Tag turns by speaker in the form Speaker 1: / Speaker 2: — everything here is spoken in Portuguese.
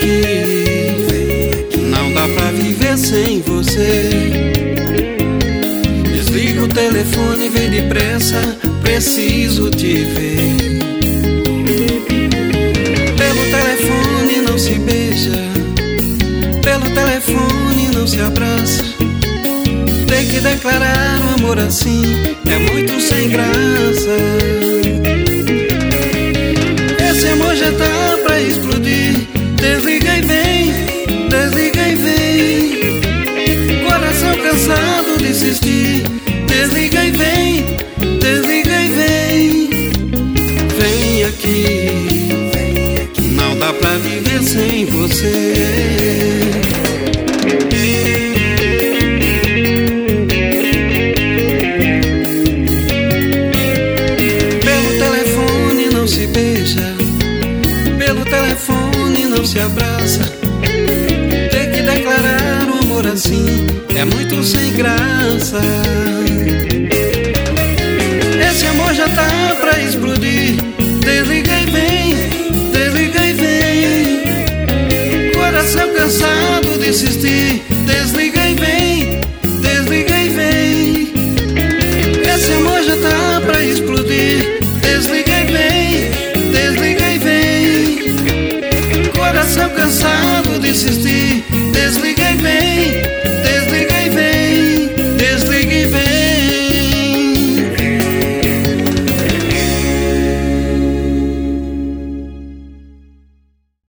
Speaker 1: aqui, não dá pra viver sem você. Desliga o telefone, vem depressa, preciso te ver. Pelo telefone não se beija, pelo telefone não se abraça. Tem que declarar um amor assim, é muito sem graça. Esse amor já tá pra explodir. Desliga e vem, desliga e vem. Coração cansado de insistir. Desliga e vem, desliga e vem. Vem aqui, não dá pra viver sem você. Pelo telefone não se abraça. Tem que declarar um amor assim, é muito sem graça. Esse amor já tá pra explodir. Desliga e vem, desliga e vem. Coração cansado de insistir. Desliga e vem, desliga e vem. Esse amor já tá pra explodir. Desliga e vem, desliga e vem. Coração cansado de insistir.